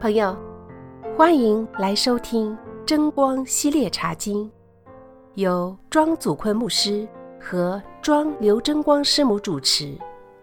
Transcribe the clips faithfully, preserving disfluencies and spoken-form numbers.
朋友，欢迎来收听真光系列茶经，由庄祖坤牧师和庄刘真光师母主持。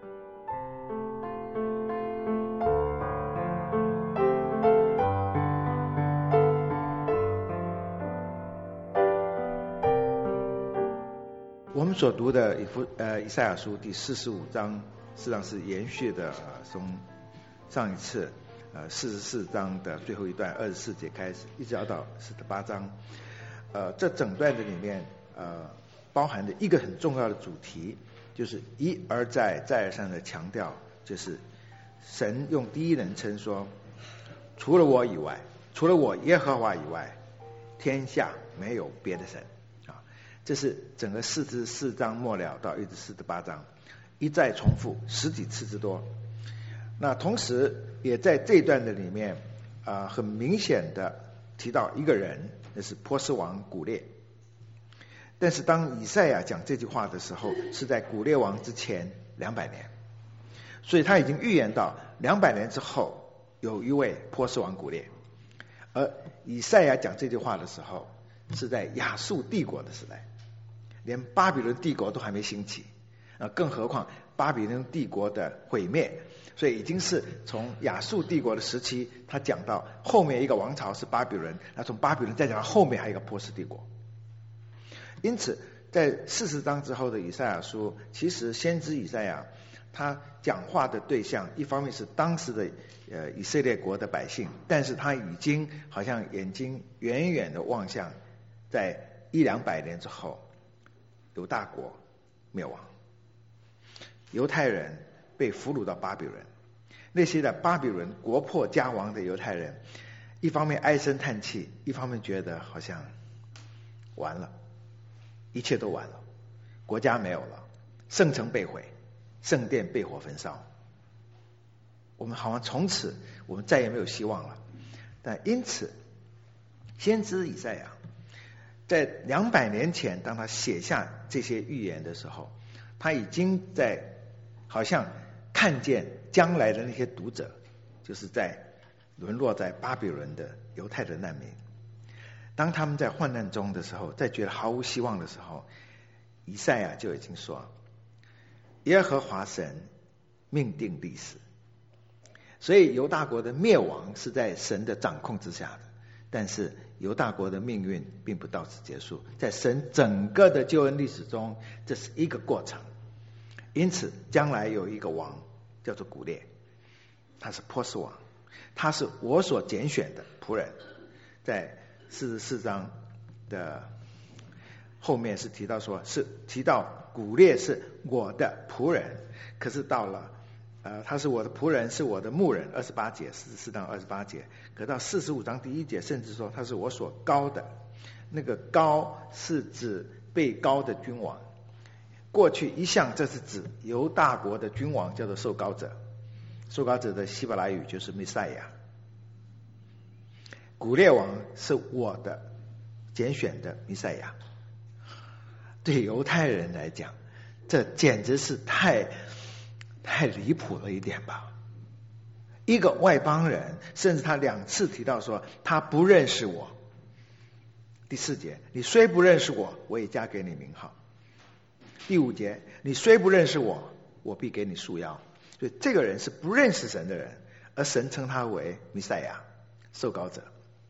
我们所读的以弗呃以赛亚书第四十五章，实际上是延续的，呃、从上一次呃四十四章的最后一段二十四节开始，一直要到四十八章。呃，这整段的里面呃包含着一个很重要的主题，就是一而再再而三的强调，就是神用第一人称说，除了我以外，除了我耶和华以外，天下没有别的神。这是整个四十四章末了到一直四十八章一再重复十几次之多。那同时也在这一段的里面啊、呃，很明显的提到一个人，那是波斯王古列。但是当以赛亚讲这句话的时候，是在古列王之前两百年，所以他已经预言到两百年之后有一位波斯王古列。而以赛亚讲这句话的时候，是在亚述帝国的时代，连巴比伦帝国都还没兴起，呃，更何况巴比伦帝国的毁灭，所以已经是从亚述帝国的时期，他讲到后面一个王朝是巴比伦，那从巴比伦再讲到后面还有一个波斯帝国。因此，在四十章之后的以赛亚书，其实先知以赛亚他讲话的对象，一方面是当时的呃以色列国的百姓，但是他已经好像眼睛远远的望向，在一两百年之后，犹大国灭亡，犹太人被俘虏到巴比伦，那些在巴比伦国破家亡的犹太人，一方面唉声叹气，一方面觉得好像完了，一切都完了，国家没有了，圣城被毁，圣殿被火焚烧，我们好像从此我们再也没有希望了。但因此先知以赛亚在两百年前，当他写下这些预言的时候，他已经在好像看见将来的那些读者，就是在沦落在巴比伦的犹太的难民，当他们在患难中的时候，在觉得毫无希望的时候，以赛亚就已经说，耶和华神命定历史。所以犹大国的灭亡是在神的掌控之下的，但是犹大国的命运并不到此结束，在神整个的救恩历史中，这是一个过程。因此将来有一个王叫做古列，他是波斯王，他是我所拣选的仆人。在四十四章的后面是提到说，是提到古列是我的仆人，可是到了呃，他是我的仆人，是我的牧人，二十八节，四十四章二十八节。可到四十五章第一节，甚至说他是我所膏的，那个膏是指被膏的君王。过去一向这是指犹大国的君王，叫做受膏者，受膏者的希伯来语就是弥赛亚。古列王是我的拣选的弥赛亚。对犹太人来讲，这简直是太太离谱了一点吧。一个外邦人，甚至他两次提到说他不认识我。第四节，你虽不认识我，我也加给你名号。第五节，你虽不认识我，我必给你束腰。所以这个人是不认识神的人，而神称他为弥赛亚，受膏者。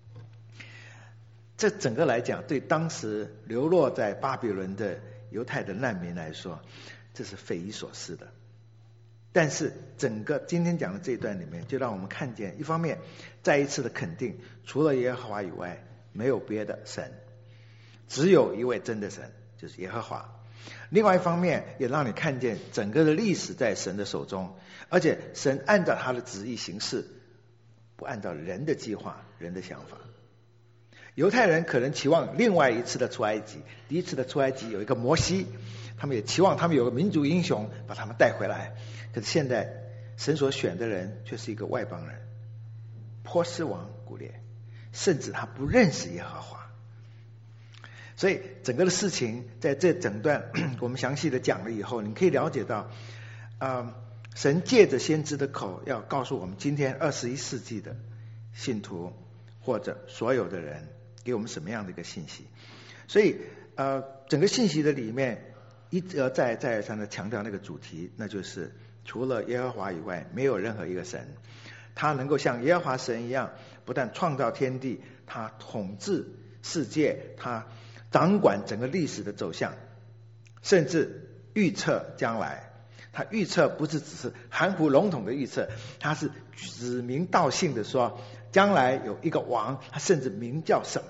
这整个来讲，对当时流落在巴比伦的犹太的难民来说，这是匪夷所思的。但是整个今天讲的这一段里面，就让我们看见，一方面再一次的肯定，除了耶和华以外没有别的神，只有一位真的神，就是耶和华。另外一方面也让你看见整个的历史在神的手中，而且神按照他的旨意行事，不按照人的计划、人的想法。犹太人可能期望另外一次的出埃及，第一次的出埃及有一个摩西，他们也期望他们有个民族英雄把他们带回来。可是现在神所选的人却是一个外邦人，波斯王古列，甚至他不认识耶和华。所以整个的事情在这整段我们详细的讲了以后，你可以了解到，呃，神借着先知的口要告诉我们今天二十一世纪的信徒或者所有的人给我们什么样的一个信息。所以呃，整个信息的里面一而再再而三的强调那个主题，那就是除了耶和华以外没有任何一个神，他能够像耶和华神一样，不但创造天地，他统治世界，他掌管整个历史的走向，甚至预测将来。他预测不是只是含糊笼统的预测，他是指名道姓的说将来有一个王，他甚至名叫什么。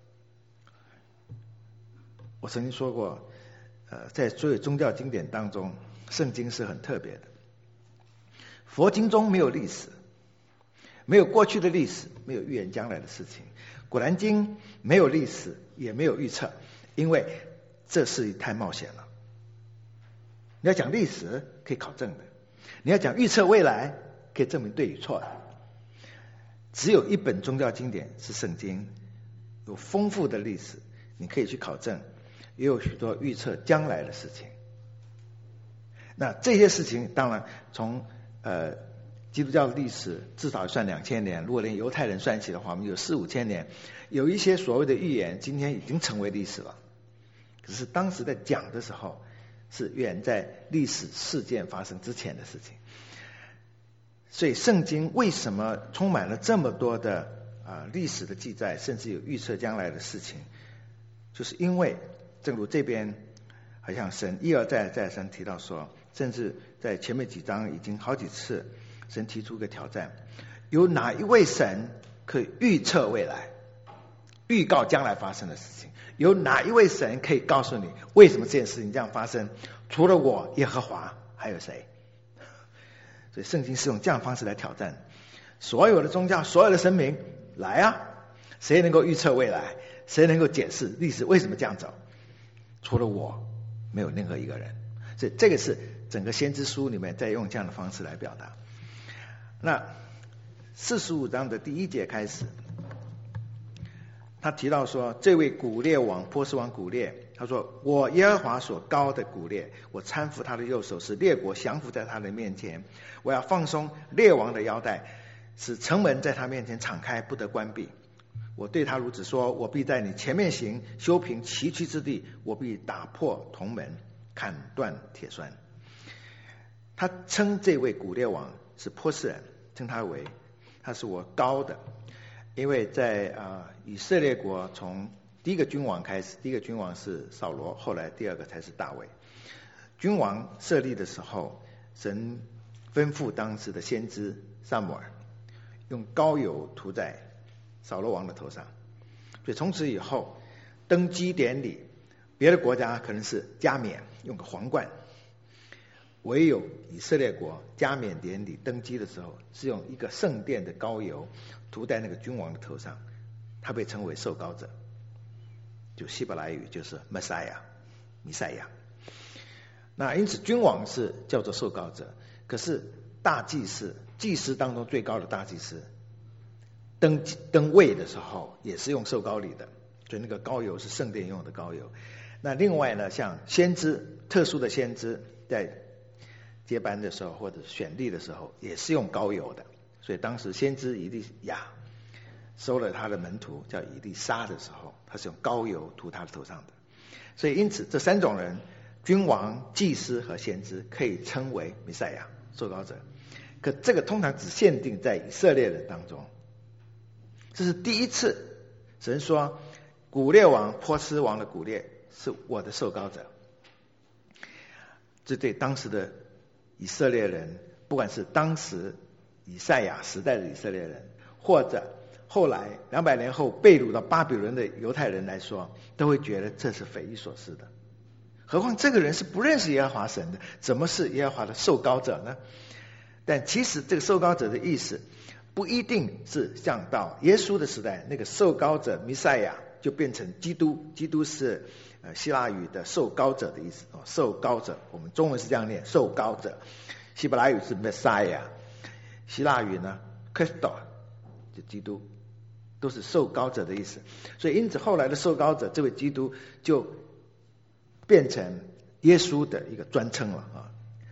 我曾经说过呃，在所有宗教经典当中，圣经是很特别的。佛经中没有历史，没有过去的历史，没有预言将来的事情。古兰经没有历史，也没有预测，因为这是太冒险了。你要讲历史可以考证的，你要讲预测未来可以证明对与错的。只有一本宗教经典是圣经，有丰富的历史，你可以去考证，也有许多预测将来的事情。那这些事情当然从呃基督教的历史至少算两千年，如果连犹太人算起的话，我们有四五千年。有一些所谓的预言今天已经成为历史了，可是当时在讲的时候是远在历史事件发生之前的事情。所以圣经为什么充满了这么多的啊、呃、历史的记载，甚至有预测将来的事情，就是因为正如这边好像神一而再再三提到说，甚至在前面几章已经好几次神提出一个挑战，有哪一位神可以预测未来，预告将来发生的事情？有哪一位神可以告诉你为什么这件事情这样发生？除了我耶和华还有谁？所以圣经是用这样的方式来挑战所有的宗教，所有的神明，来啊，谁能够预测未来？谁能够解释历史为什么这样走？除了我，没有任何一个人。所以这个是整个先知书里面在用这样的方式来表达。那四十五章的第一节开始，他提到说，这位古列王波斯王古列，他说，我耶和华所膏的古列，我搀扶他的右手，使列国降服在他的面前。我要放松列王的腰带，使城门在他面前敞开，不得关闭。我对他如此说，我必在你前面行，修平崎岖之地，我必打破铜门，砍断铁栓。他称这位古列王是波斯人，称他为他是我膏的。因为在啊、呃、以色列国从第一个君王开始，第一个君王是扫罗，后来第二个才是大卫。君王设立的时候，神吩咐当时的先知撒母耳用膏油涂在扫罗王的头上，所以从此以后登基典礼，别的国家可能是加冕用个皇冠，唯有以色列国加冕典礼登基的时候是用一个圣殿的膏油涂在那个君王的头上，他被称为受膏者，就希伯来语就是 Messiah 弥赛亚。那因此君王是叫做受膏者，可是大祭司，祭司当中最高的大祭司登登位的时候也是用受膏礼的，所以那个膏油是圣殿用的膏油。那另外呢，像先知，特殊的先知在接班的时候或者选立的时候也是用膏油的，所以当时先知以利亚收了他的门徒叫以利沙的时候，他是用膏油涂他的头上的。所以因此这三种人，君王、祭司和先知可以称为弥赛亚，受膏者。可这个通常只限定在以色列人当中，这是第一次神说古列王波斯王的古列是我的受膏者。这对当时的以色列人，不管是当时以赛亚时代的以色列人，或者后来两百年后被掳到巴比伦的犹太人来说，都会觉得这是匪夷所思的。何况这个人是不认识耶和华神的，怎么是耶和华的受膏者呢？但其实这个受膏者的意思不一定是像到耶稣的时代，那个受膏者弥赛亚就变成基督，基督是呃希腊语的受膏者的意思，哦，受膏者，我们中文是这样念，受膏者，希伯来语是 Messiah， 希腊语呢 Christos 就基督，都是受膏者的意思。所以因此后来的受膏者这位基督就变成耶稣的一个专称了啊。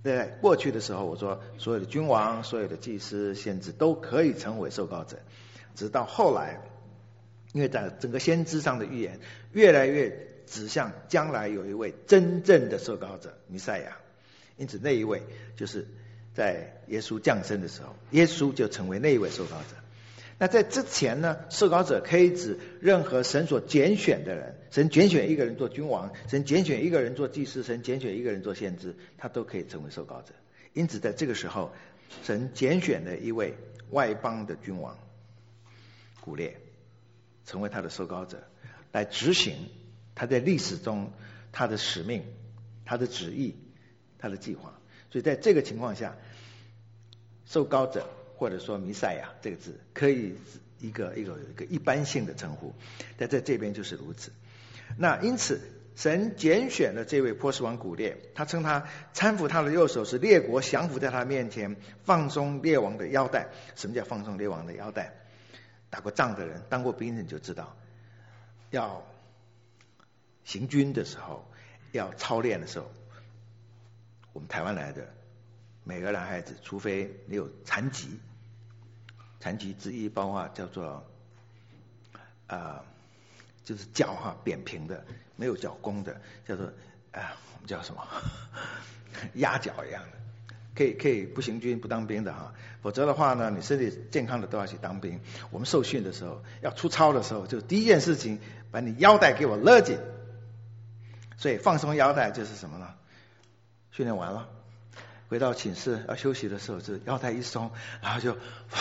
在过去的时候，我说所有的君王、所有的祭司、先知都可以成为受膏者，直到后来，因为在整个先知上的预言越来越指向将来有一位真正的受膏者弥赛亚，因此那一位就是在耶稣降生的时候，耶稣就成为那一位受膏者。那在之前呢，受膏者可以指任何神所拣选的人，神拣选一个人做君王，神拣选一个人做祭司，神拣选一个人做先知，他都可以成为受膏者。因此在这个时候，神拣选了一位外邦的君王古列，成为他的受膏者，来执行他在历史中他的使命、他的旨意、他的计划。所以在这个情况下，受膏者或者说弥赛亚这个字可以一个一个一个一般性的称呼，但在这边就是如此。那因此神拣选了这位波斯王古列，他称他搀扶他的右手，使列国降服在他面前，放松列王的腰带。什么叫放松列王的腰带？打过仗的人，当过兵的人就知道，要行军的时候，要操练的时候，我们台湾来的每个男孩子，除非你有残疾，残疾之一包括叫做啊、呃，就是脚哈扁平的，没有脚弓的，叫做啊、呃，我们叫什么鸭脚一样的，可以可以不行军不当兵的哈，否则的话呢，你身体健康的都要去当兵。我们受训的时候，要出操的时候，就第一件事情把你腰带给我勒紧。所以放松腰带就是什么呢？训练完了，回到寝室要休息的时候，就腰带一松，然后就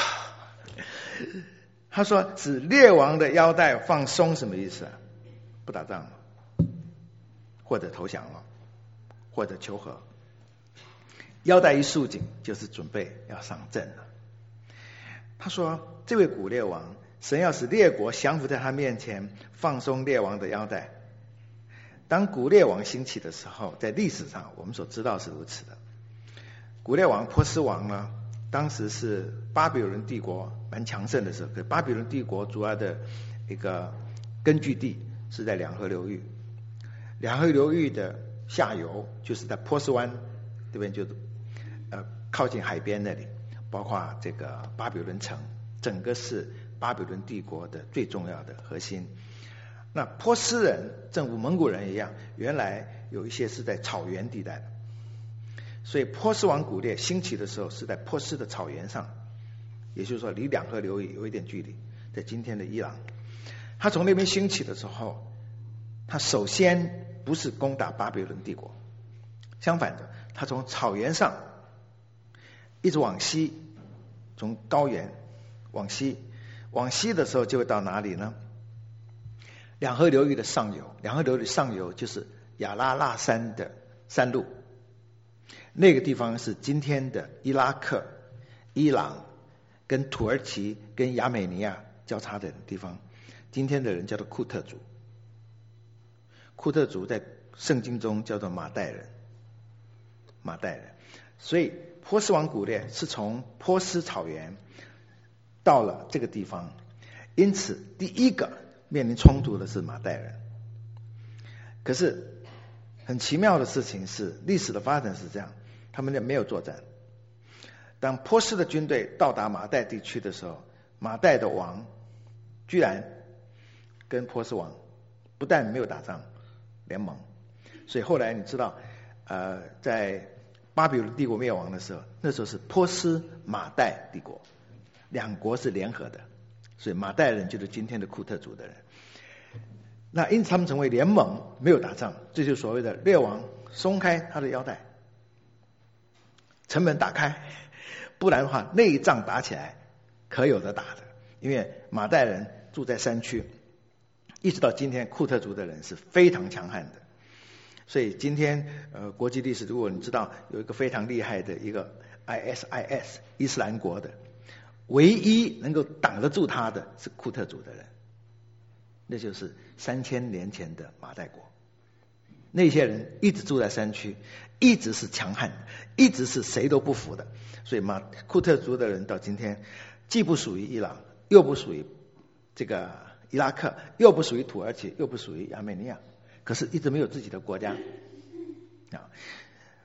他说使列王的腰带放松，什么意思啊？不打仗了，或者投降了，或者求和。腰带一束紧，就是准备要上阵了。他说这位古列王，神要使列国降服在他面前，放松列王的腰带。当古列王兴起的时候，在历史上我们所知道是如此的。古列王波斯王呢，当时是巴比伦帝国蛮强盛的时候，可巴比伦帝国主要的一个根据地是在两河流域，两河流域的下游就是在波斯湾这边，就呃靠近海边那里，包括这个巴比伦城，整个是巴比伦帝国的最重要的核心。那波斯人正如蒙古人一样，原来有一些是在草原地带的，所以波斯王古列兴起的时候是在波斯的草原上，也就是说离两河流域有一点距离，在今天的伊朗。他从那边兴起的时候，他首先不是攻打巴比伦帝国，相反的，他从草原上一直往西，从高原往西，往西的时候就会到哪里呢？两河流域的上游，两河流域上游就是亚拉腊山的山路，那个地方是今天的伊拉克、伊朗跟土耳其跟亚美尼亚交叉的地方，今天的人叫做库特族。库特族在圣经中叫做马代人，马代人。所以波斯王古列是从波斯草原到了这个地方，因此第一个面临冲突的是马代人。可是很奇妙的事情是，历史的发展是这样，他们没有作战。当波斯的军队到达马代地区的时候，马代的王居然跟波斯王不但没有打仗，联盟。所以后来你知道，呃，在巴比伦帝国灭亡的时候，那时候是波斯马代帝国，两国是联合的。所以马代人就是今天的库特族的人，那因此他们成为联盟，没有打仗，这就是所谓的列王松开他的腰带，城门打开，不然的话内仗打起来可有的打的。因为马代人住在山区，一直到今天库特族的人是非常强悍的。所以今天呃国际历史，如果你知道有一个非常厉害的一个 I S I S 伊斯兰国的，唯一能够挡得住他的是库特族的人，那就是三千年前的马代国。那些人一直住在山区，一直是强悍，一直是谁都不服的。所以马库特族的人到今天既不属于伊朗，又不属于这个伊拉克，又不属于土耳其，又不属于亚美尼亚，可是一直没有自己的国家啊。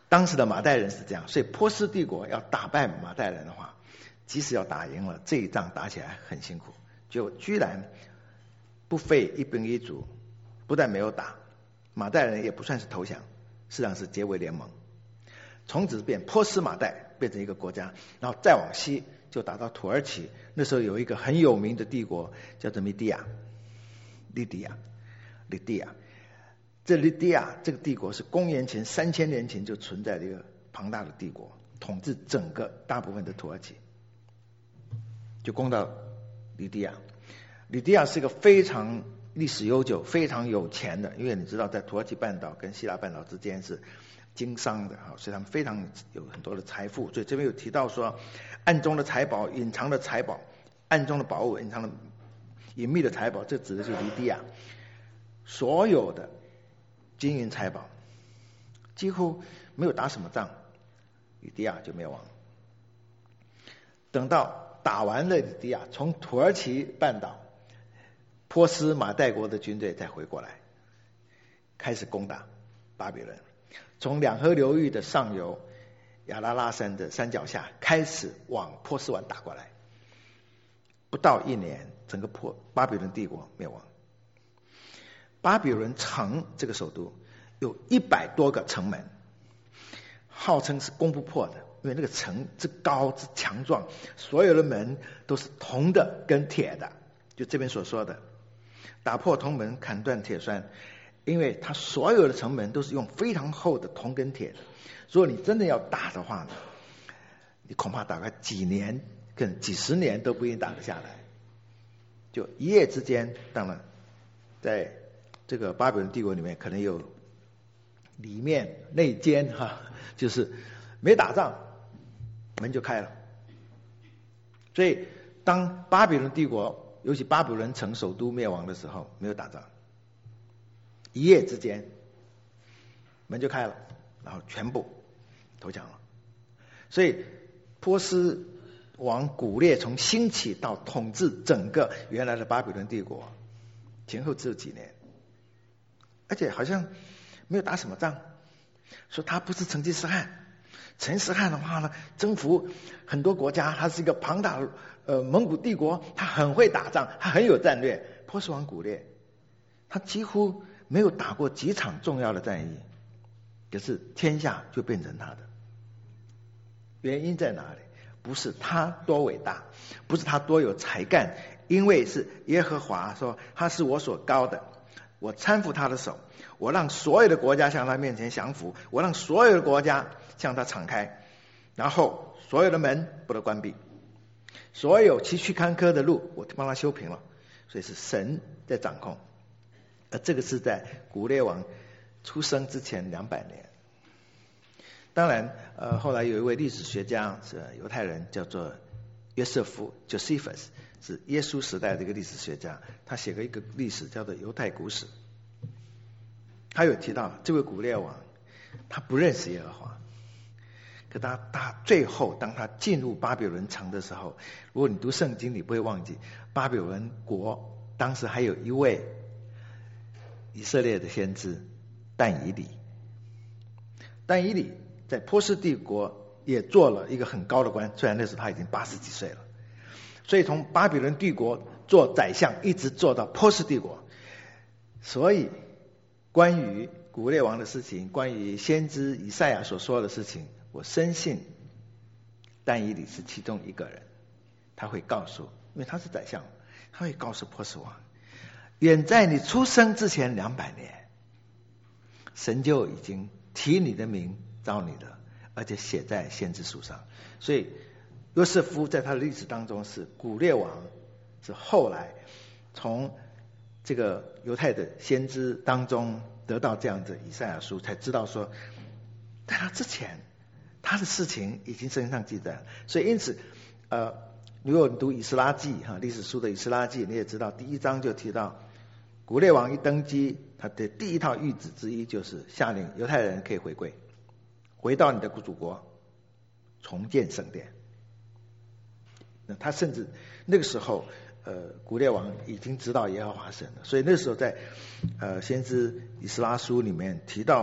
当时的马代人是这样，所以波斯帝国要打败马代人的话，即使要打赢了，这一仗打起来很辛苦，就居然不费一兵一卒，不但没有打，马代人也不算是投降，实际上是结为联盟，从此变波斯马代变成一个国家，然后再往西就打到土耳其。那时候有一个很有名的帝国叫做米底亚，利底亚，利底亚。这利底亚这个帝国是公元前三千年前就存在的一个庞大的帝国，统治整个大部分的土耳其，就攻到利底亚。利底亚是一个非常历史悠久、非常有钱的，因为你知道在土耳其半岛跟希腊半岛之间是经商的，所以他们非常有很多的财富。所以这边有提到说，暗中的财宝、隐藏的财宝、暗中的宝物、隐藏的隐秘的财宝，这指的就是利底亚所有的金银财宝，几乎没有打什么仗，利底亚就灭亡。等到打完了利底亚，从土耳其半岛波斯马代国的军队再回过来，开始攻打巴比伦，从两河流域的上游亚拉拉山的山脚下开始往波斯湾打过来，不到一年，整个波巴比伦帝国灭亡。巴比伦城这个首都有一百多个城门，号称是攻不破的，因为那个城之高之强壮，所有的门都是铜的跟铁的，就这边所说的打破铜门砍断铁栓，因为它所有的城门都是用非常厚的铜跟铁的，如果你真的要打的话呢，你恐怕大概几年跟几十年都不一定打得下来，就一夜之间。当然在这个巴比伦帝国里面可能有里面内奸哈，就是没打仗门就开了。所以当巴比伦帝国尤其巴比伦城首都灭亡的时候，没有打仗，一夜之间门就开了，然后全部投降了。所以波斯王古列从兴起到统治整个原来的巴比伦帝国前后只有几年，而且好像没有打什么仗。说他不是成吉思汗，成吉思汗的话呢，征服很多国家，他是一个庞大的呃蒙古帝国，他很会打仗，他很有战略。波斯王古列他几乎没有打过几场重要的战役，可是天下就变成他的。原因在哪里？不是他多伟大，不是他多有才干，因为是耶和华说他是我所膏的，我搀扶他的手，我让所有的国家向他面前降服，我让所有的国家向他敞开，然后所有的门不得关闭，所有崎岖坎坷的路我帮他修平了。所以是神在掌控，而这个是在古列王出生之前两百年。当然呃，后来有一位历史学家是犹太人，叫做约瑟夫 Josephus， 是耶稣时代的一个历史学家，他写了一个历史叫做犹太古史。他有提到这位古列王他不认识耶和华，可他他最后当他进入巴比伦城的时候，如果你读圣经你不会忘记，巴比伦国当时还有一位以色列的先知但以理。但以理在波斯帝国也做了一个很高的官，虽然那时候他已经八十几岁了，所以从巴比伦帝国做宰相一直做到波斯帝国。所以关于古列王的事情，关于先知以赛亚所说的事情，我深信但以理是其中一个人，他会告诉，因为他是宰相，他会告诉波斯王，远在你出生之前两百年，神就已经提你的名召你的，而且写在先知书上。所以约瑟夫在他的历史当中是古列王，是后来从这个犹太的先知当中得到这样的以赛亚书，才知道说在他之前他的事情已经圣经上记载了。所以因此呃，如果你读以斯拉记哈，历史书的以斯拉记，你也知道第一章就提到古列王一登基，他的第一套谕旨之一就是下令犹太人可以回归，回到你的祖国，重建圣殿。那他甚至那个时候呃，古列王已经知道耶和华神了，所以那时候在呃先知以斯拉书里面提到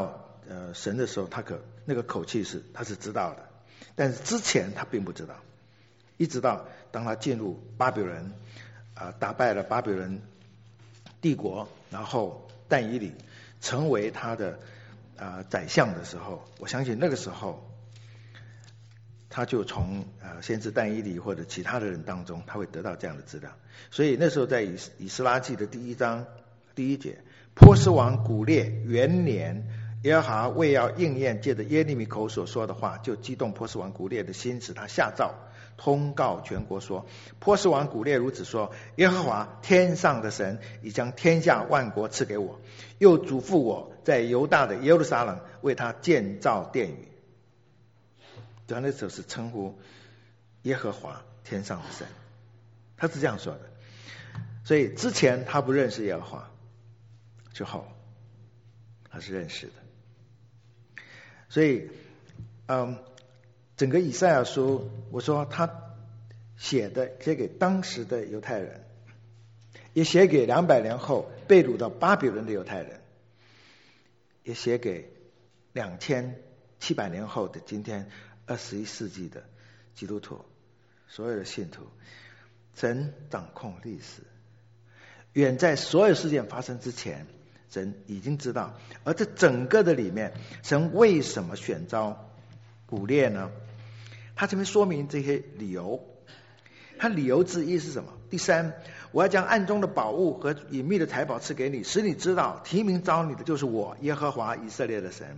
呃神的时候，他可那个口气是他是知道的，但是之前他并不知道，一直到当他进入巴比伦啊、呃，打败了巴比伦帝国，然后但以理成为他的啊、呃、宰相的时候，我相信那个时候他就从呃先知但以理或者其他的人当中，他会得到这样的资料。所以那时候在以以斯拉记的第一章第一节，波斯王古列元年，耶和华为要应验借着耶利米口所说的话，就激动波斯王古列的心，使他下诏通告全国说，波斯王古列如此说，耶和华天上的神已将天下万国赐给我，又嘱咐我在犹大的耶路撒冷为他建造殿宇。他那时候是称呼耶和华天上的神，他是这样说的。所以之前他不认识耶和华，之后他是认识的。所以嗯，整个以赛亚书，我说他写的写给当时的犹太人，也写给两百年后被掳到巴比伦的犹太人，也写给两千七百年后的今天二十一世纪的基督徒，所有的信徒。神掌控历史，远在所有事件发生之前，神已经知道。而这整个的里面，神为什么选召古列呢？他这边说明这些理由。他理由之一是什么？第三，我要将暗中的宝物和隐秘的财宝赐给你，使你知道提名召你的就是我耶和华以色列的神。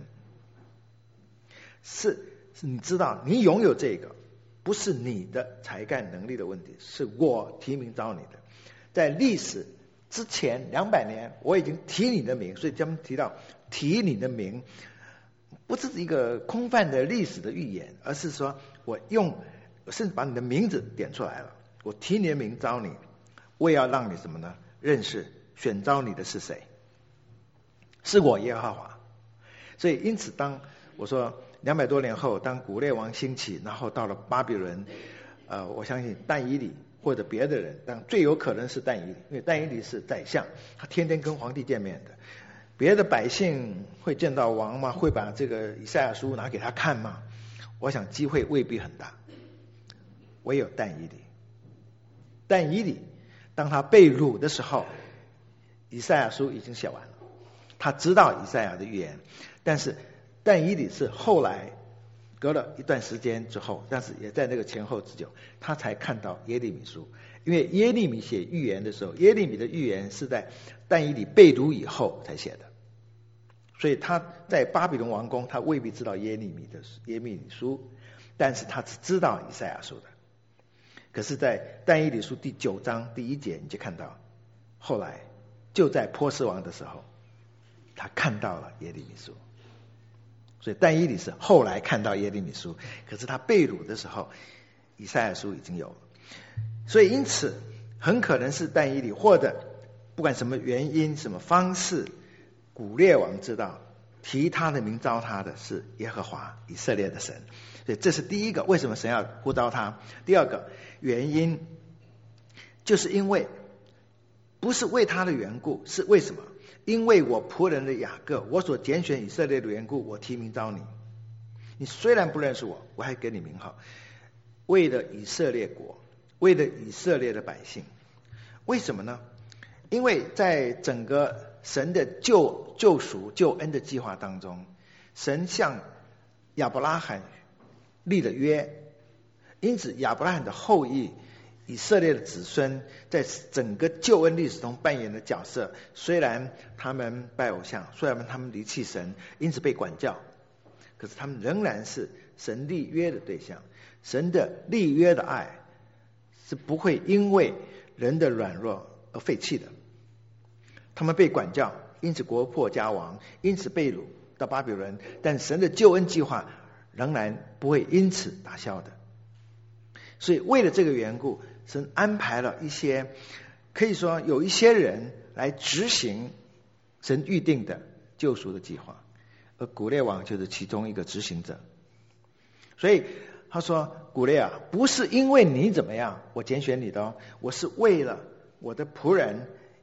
是是你知道你拥有这个，不是你的才干能力的问题，是我提名召你的。在历史之前两百年，我已经提你的名，所以他们提到提你的名，不是一个空泛的历史的预言，而是说我用甚至把你的名字点出来了，我提你的名召你，我也要让你什么呢？认识选召你的是谁，是我耶和华。所以因此当我说两百多年后，当古列王兴起，然后到了巴比伦，呃，我相信但以理或者别的人，但最有可能是但以理，因为但以理是宰相，他天天跟皇帝见面的。别的百姓会见到王吗？会把这个以赛亚书拿给他看吗？我想机会未必很大。唯有但以理，但以理当他被掳的时候，以赛亚书已经写完了，他知道以赛亚的预言，但是但以理是后来隔了一段时间之后，但是也在那个前后之久，他才看到耶利米书。因为耶利米写预言的时候，耶利米的预言是在但以理被掳以后才写的，所以他在巴比伦王宫，他未必知道耶利米的耶利米书，但是他只知道以赛亚书的。可是在但以理书第九章第一节，你就看到后来就在波斯王的时候，他看到了耶利米书。所以但以理是后来看到耶利米书，可是他被掳的时候，以赛亚书已经有了。所以因此很可能是但以理，或者不管什么原因什么方式，古列王知道提他的名召他的是耶和华以色列的神。所以这是第一个，为什么神要呼召他。第二个原因就是因为不是为他的缘故，是为什么？因为我仆人的雅各，我所拣选以色列的缘故，我提名召你。你虽然不认识我，我还给你名号，为了以色列国，为了以色列的百姓。为什么呢？因为在整个神的救救赎救恩的计划当中，神向亚伯拉罕立了约，因此亚伯拉罕的后裔以色列的子孙在整个救恩历史中扮演的角色，虽然他们拜偶像，虽然他们离弃神，因此被管教，可是他们仍然是神立约的对象。神的立约的爱是不会因为人的软弱而废弃的。他们被管教，因此国破家亡，因此被掳到巴比伦，但神的救恩计划仍然不会因此打消的。所以为了这个缘故，神安排了一些，可以说有一些人来执行神预定的救赎的计划，而古列王就是其中一个执行者。所以他说，古列啊，不是因为你怎么样我拣选你的哦，我是为了我的仆人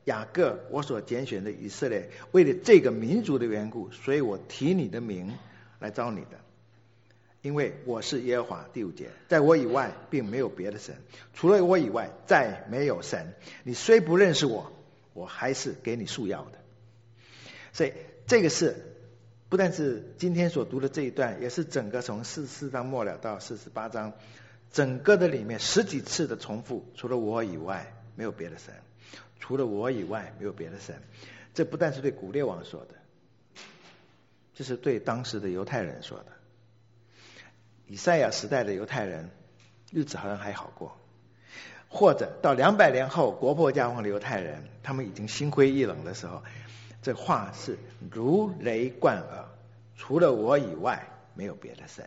雅各我所拣选的以色列，为了这个民族的缘故，所以我提你的名来招你的。因为我是耶和华，第五节，在我以外并没有别的神，除了我以外再没有神。你虽不认识我，我还是给你束腰的。所以这个是不但是今天所读的这一段，也是整个从四十四章末了到四十八章整个的里面十几次的重复，除了我以外没有别的神，除了我以外没有别的神。这不但是对古列王说的，这是对当时的犹太人说的。以赛亚时代的犹太人日子好像还好过，或者到两百年后国破家亡的犹太人，他们已经心灰意冷的时候，这话是如雷贯耳，除了我以外没有别的神。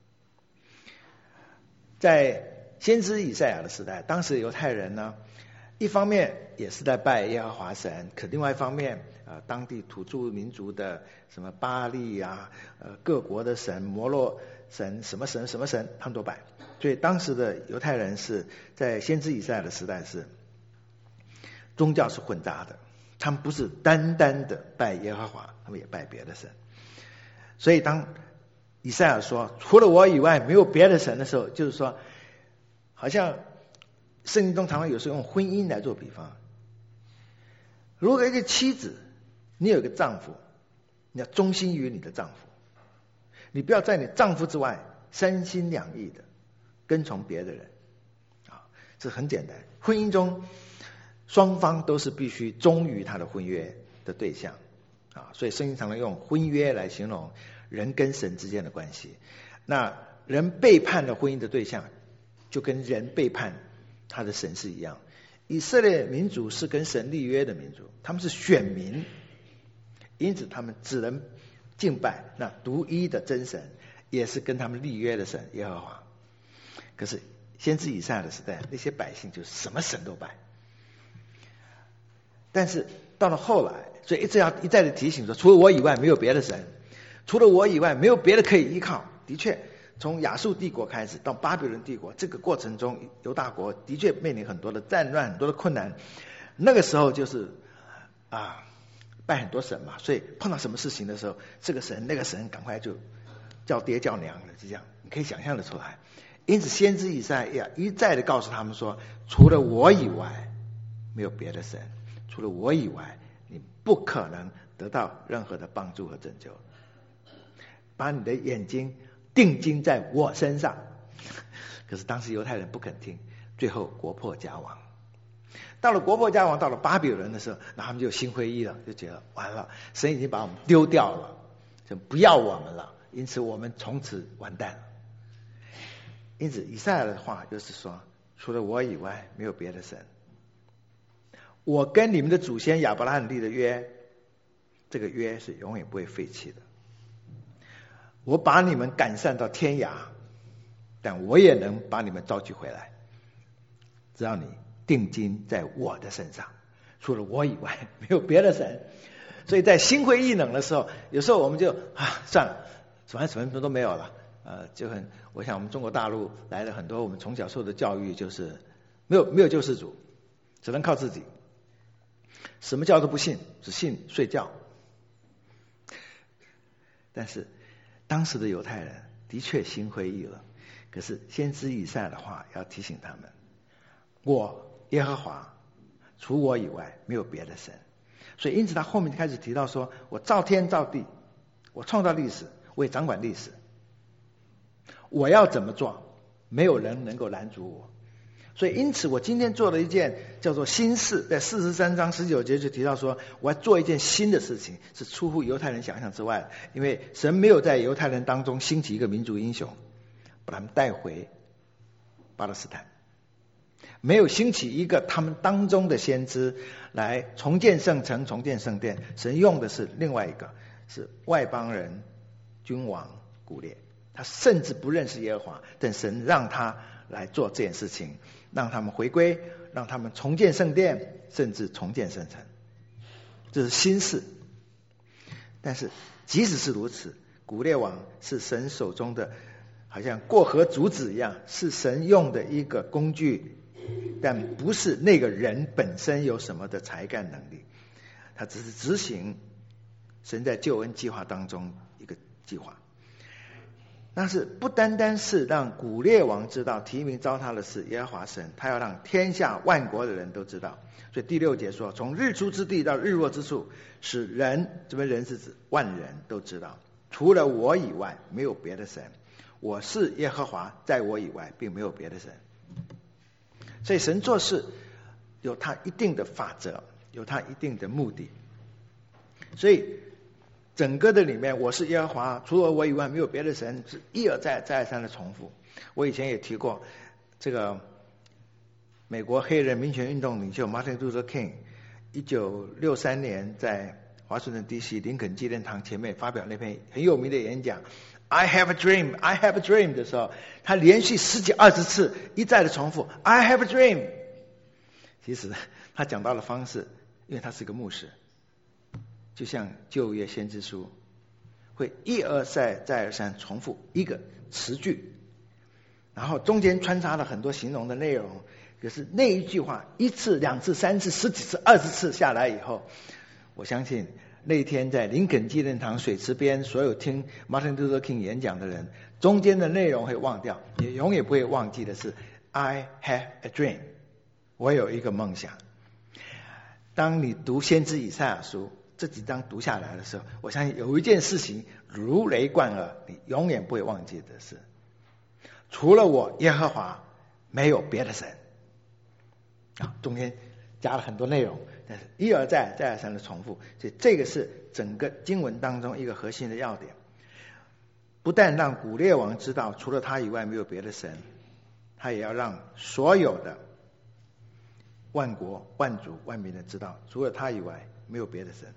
在先知以赛亚的时代，当时犹太人呢，一方面也是在拜耶和华神，可另外一方面呃，当地土著民族的什么巴利啊，呃，各国的神摩洛神什么神什么神他们都拜。所以当时的犹太人是在先知以赛亚的时代是宗教是混杂的，他们不是单单的拜耶和华，他们也拜别的神。所以当以赛亚说除了我以外没有别的神的时候，就是说好像圣经中常常有时候用婚姻来做比方。如果一个妻子，你有一个丈夫，你要忠心于你的丈夫，你不要在你丈夫之外三心两意的跟从别的人啊，这很简单。婚姻中双方都是必须忠于他的婚约的对象啊，所以圣经常常用婚约来形容人跟神之间的关系。那人背叛了婚姻的对象，就跟人背叛他的神是一样。以色列民族是跟神立约的民族，他们是选民，因此他们只能敬拜那独一的真神，也是跟他们立约的神耶和华。可是先知以赛亚的时代，那些百姓就什么神都拜。但是到了后来，所以一直要一再的提醒说，除了我以外没有别的神，除了我以外没有别的可以依靠。的确从亚述帝国开始到巴比伦帝国，这个过程中犹大国的确面临很多的战乱，很多的困难。那个时候就是啊拜很多神嘛，所以碰到什么事情的时候，这个神那个神赶快就叫爹叫娘的，就这样，你可以想象得出来。因此先知以赛亚一再的告诉他们说，除了我以外没有别的神，除了我以外你不可能得到任何的帮助和拯救。把你的眼睛定睛在我身上。可是当时犹太人不肯听，最后国破家亡。到了国破家亡，到了巴比伦的时候，那他们就心灰意冷，就觉得完了，神已经把我们丢掉了，就不要我们了，因此我们从此完蛋了。因此以赛亚的话就是说，除了我以外没有别的神。我跟你们的祖先亚伯拉罕立的约，这个约是永远不会废弃的。我把你们赶散到天涯，但我也能把你们召集回来，只要你定睛在我的身上，除了我以外没有别的神。所以在心灰意冷的时候，有时候我们就啊算了，反正什么都没有了，呃，就很我想我们中国大陆来了很多，我们从小受的教育就是没有没有救世主，只能靠自己，什么教都不信，只信睡觉。但是当时的犹太人的确心灰意冷，可是先知以赛亚的话要提醒他们，我耶和华除我以外没有别的神。所以因此他后面开始提到说，我造天造地，我创造历史，我也掌管历史，我要怎么做没有人能够拦阻我。所以因此我今天做了一件叫做新事，在四十三章十九节就提到说，我要做一件新的事情，是出乎犹太人想象之外的。因为神没有在犹太人当中兴起一个民族英雄把他们带回巴勒斯坦，没有兴起一个他们当中的先知来重建圣城重建圣殿，神用的是另外一个，是外邦人君王古列，他甚至不认识耶和华，但神让他来做这件事情，让他们回归，让他们重建圣殿，甚至重建圣城，这是新事。但是即使是如此，古列王是神手中的好像过河卒子一样，是神用的一个工具但不是那个人本身有什么的才干能力，他只是执行神在救恩计划当中一个计划。但是不单单是让古列王知道提名召他的是耶和华神，他要让天下万国的人都知道。所以第六节说，从日出之地到日落之处，使人，这边人是指万人都知道，除了我以外没有别的神，我是耶和华，在我以外并没有别的神。所以神做事有他一定的法则，有他一定的目的。所以整个的里面，我是耶和华，除了我以外没有别的神，是一而再再而三的重复。我以前也提过，这个美国黑人民权运动领袖 Martin Luther King 一九六三年在华盛顿 D C 林肯纪念堂前面发表那篇很有名的演讲 I have a dream, I have a dream 的时候，他连续十几二十次一再的重复 I have a dream。 其实他讲到的方式，因为他是个牧师，就像旧约先知书会一而再再而三重复一个词句，然后中间穿插了很多形容的内容，可是那一句话一次两次三次十几次二十次下来以后，我相信那天在林肯纪念堂水池边所有听 Martin Luther King 演讲的人，中间的内容会忘掉，也永远不会忘记的是 I have a dream， 我有一个梦想。当你读先知以赛亚书这几章读下来的时候，我相信有一件事情如雷贯耳，你永远不会忘记的是，除了我耶和华没有别的神。啊，中间加了很多内容，但是一而再再而三的重复，所以这个是整个经文当中一个核心的要点。不但让古列王知道除了他以外没有别的神，他也要让所有的万国万族万民的知道除了他以外没有别的神。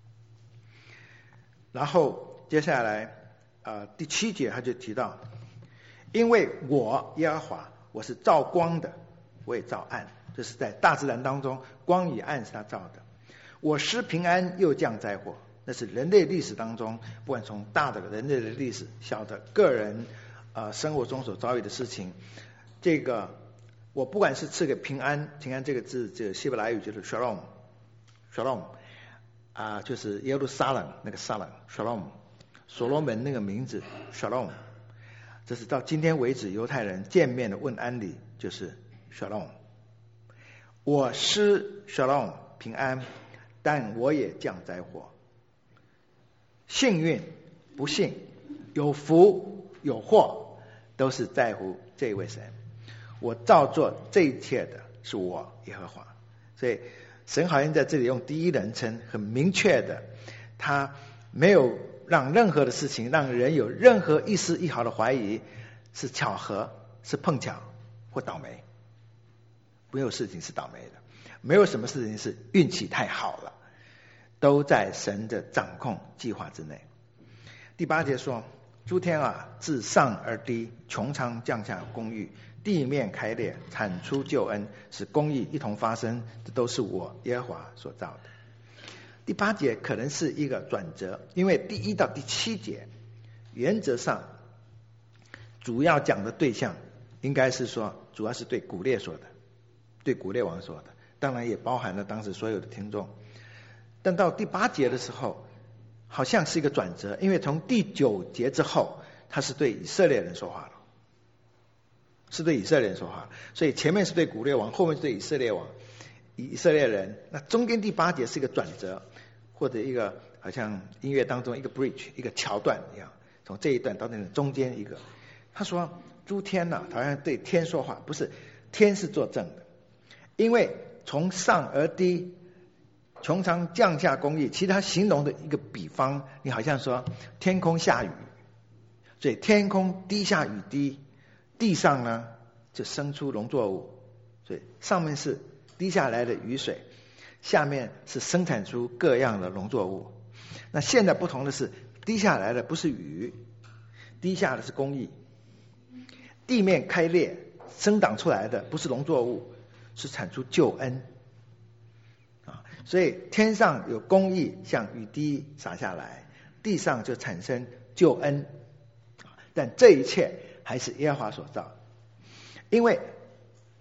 然后接下来呃第七节他就提到，因为我耶和华我是造光的，我也造暗，这是在大自然当中光与暗是他造的。我施平安又降灾祸，那是人类历史当中，不管从大的人类的历史，小的个人呃生活中所遭遇的事情，这个我不管是赐给平安，平安这个字这个希伯来语就是 shalom shalom 啊、呃，就是耶路撒冷那个撒冷 shalom， 所罗门那个名字 shalom， 这是到今天为止犹太人见面的问安礼就是 shalom。 我施 shalom 平安，但我也降灾祸。幸运不幸，有福有祸，都是在乎这位神。我造作这一切的是我耶和华。所以神好像在这里用第一人称很明确的，他没有让任何的事情让人有任何一丝一毫的怀疑是巧合，是碰巧或倒霉。没有事情是倒霉的，没有什么事情是运气太好了，都在神的掌控计划之内。第八节说，诸天啊，自上而低，穹苍降下公义，地面开裂，产出救恩，使公义一同发生，这都是我耶和华所造的。第八节可能是一个转折，因为第一到第七节原则上主要讲的对象应该是说主要是对古列说的，对古列王说的，当然也包含了当时所有的听众。但到第八节的时候好像是一个转折，因为从第九节之后他是对以色列人说话了，是对以色列人说话，所以前面是对古列王，后面是对以色列王以色列人，那中间第八节是一个转折，或者一个好像音乐当中一个 bridge 一个桥段一样，从这一段到那个中间一个。他说诸天呢、啊、好像对天说话，不是，天是作证的，因为从上而低，穹苍降下公义，其实他形容的一个比方，你好像说天空下雨，所以天空滴下雨滴，地上呢就生出农作物，所以上面是滴下来的雨水，下面是生产出各样的农作物。那现在不同的是，滴下来的不是雨，滴下的是公义，地面开裂生长出来的不是农作物，是产出救恩啊。所以天上有公义像雨滴洒下来，地上就产生救恩，但这一切还是耶和华所造。因为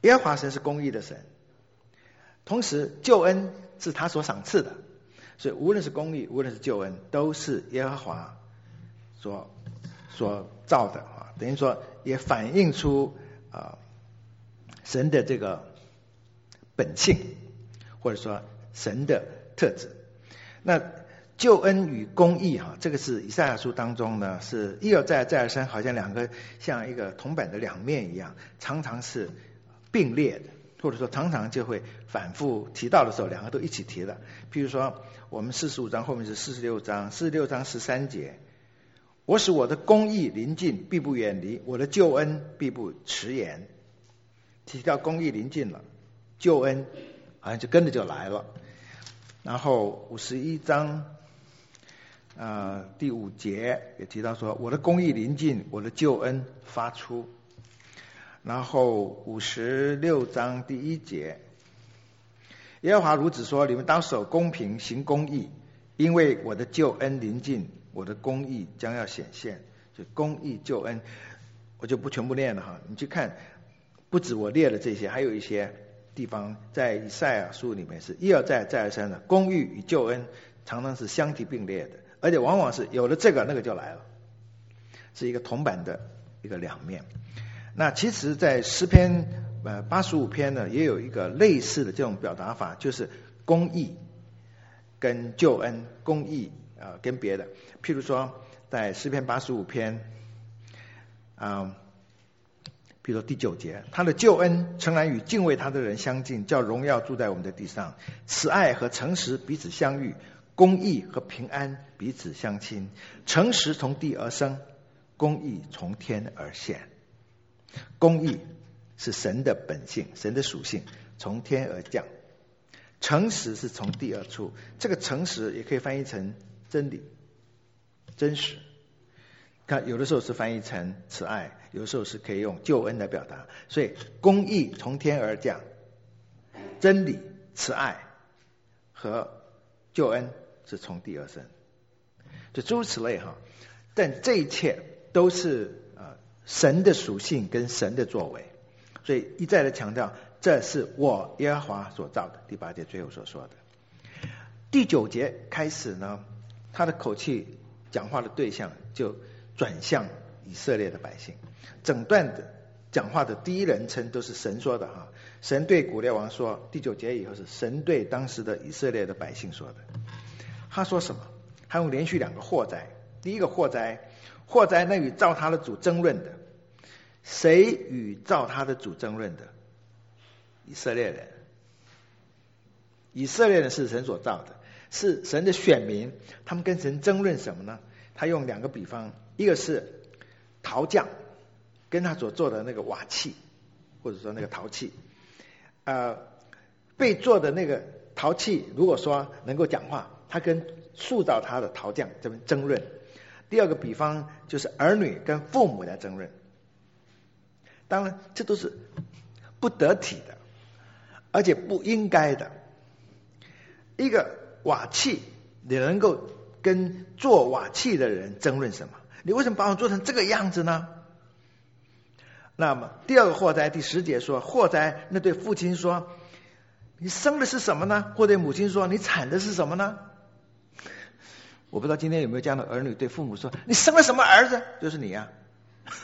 耶和华神是公义的神，同时救恩是他所赏赐的，所以无论是公义，无论是救恩，都是耶和华所所造的啊，等于说也反映出啊神的这个本性，或者说神的特质。那救恩与公义哈，这个是以赛亚书当中呢，是一而再再而三，好像两个像一个铜板的两面一样，常常是并列的，或者说常常就会反复提到的时候，两个都一起提的。譬如说我们四十五章后面是四十六章，四十六章十三节，我使我的公义临近，必不远离；我的救恩必不迟延。提到公义临近了，救恩好像就跟着就来了。然后五十一章呃第五节也提到说，我的公义临近，我的救恩发出。然后五十六章第一节，耶和华如此说，你们当守公平，行公义，因为我的救恩临近，我的公义将要显现。就公义救恩我就不全部念了哈，你去看，不止我列了这些，还有一些地方在以赛亚书里面是一而再再而三的，公义与救恩常常是相提并列的，而且往往是有了这个那个就来了，是一个铜板的一个两面。那其实在诗篇呃八十五篇呢，也有一个类似的这种表达法，就是公义跟救恩，公义呃跟别的。譬如说在诗篇八十五篇啊、呃比如说第九节，他的救恩诚然与敬畏他的人相近，叫荣耀住在我们的地上，慈爱和诚实彼此相遇，公义和平安彼此相亲，诚实从地而生，公义从天而现。公义是神的本性，神的属性，从天而降。诚实是从地而出，这个诚实也可以翻译成真理、真实。看，有的时候是翻译成慈爱，有的时候是可以用救恩来表达。所以公义从天而降，真理、慈爱和救恩是从地而生，就诸如此类哈。但这一切都是呃神的属性跟神的作为，所以一再的强调，这是我耶和华所造的。第八节最后所说的，第九节开始呢，他的口气讲话的对象就转向以色列的百姓，整段的讲话的第一人称都是神说的哈。神对古列王说，第九节以后是神对当时的以色列的百姓说的。他说什么？他用连续两个祸灾。第一个祸灾，祸灾那与造他的主争论的，谁与造他的主争论的？以色列人。以色列人是神所造的，是神的选民，他们跟神争论什么呢？他用两个比方，一个是陶匠跟他所做的那个瓦器，或者说那个陶器，呃，被做的那个陶器，如果说能够讲话，他跟塑造他的陶匠这边争论。第二个比方就是儿女跟父母来争论，当然这都是不得体的，而且不应该的。一个瓦器，你能够跟做瓦器的人争论什么？你为什么把我做成这个样子呢？那么第二个祸灾，第十节说，祸灾那对父亲说，你生的是什么呢？或对母亲说，你产的是什么呢？我不知道今天有没有这样的儿女对父母说，你生了什么儿子？就是你呀、啊！